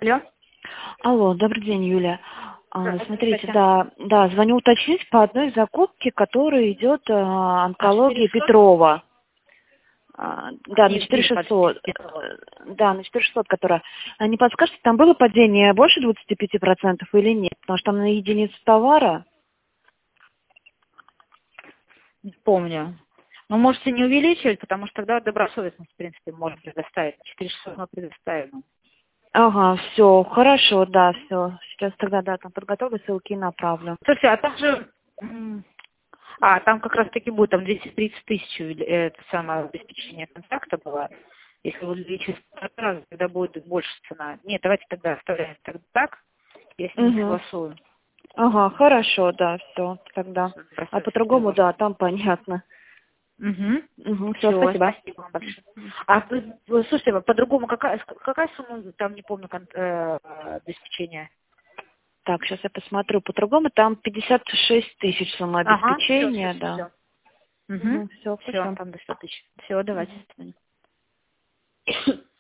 Алло. Алло, добрый день, Юлия. Смотрите, Здравствуйте. да, звоню уточнить по одной закупке, которая идет онкология 4600? Петрова. Да, на Нет, 4600. Петрова. Да, на 4600, которая. Не подскажете, там было падение больше 25% или нет? Потому что там на единицу товара. Не помню. Но можете не увеличивать, потому что тогда добросовестность, в принципе, можно предоставить. 4600 мы предоставим. Ага, все, хорошо, да, все. Сейчас тогда, да, там подготовлю ссылки и направлю. Слушайте, а там же... там как раз таки будет там 230 тысяч, это самое обеспечение контакта было. Если вы увеличите в 2 раза, тогда будет больше цена. Нет, давайте тогда оставляем так. Я с ним Угу. согласую. Ага, хорошо, да, все, тогда. А Добросовестность по-другому, предложим. да, там понятно. Угу, все, Все, спасибо. спасибо вам большое. Слушайте, по-другому какая сумма, там не помню, обеспечения? Так, сейчас я посмотрю. По-другому там 56 тысяч Ага, все, самообеспечения, все, да. все. Угу. Угу, все, Все, хорошо. там достаточно. Все, давайте.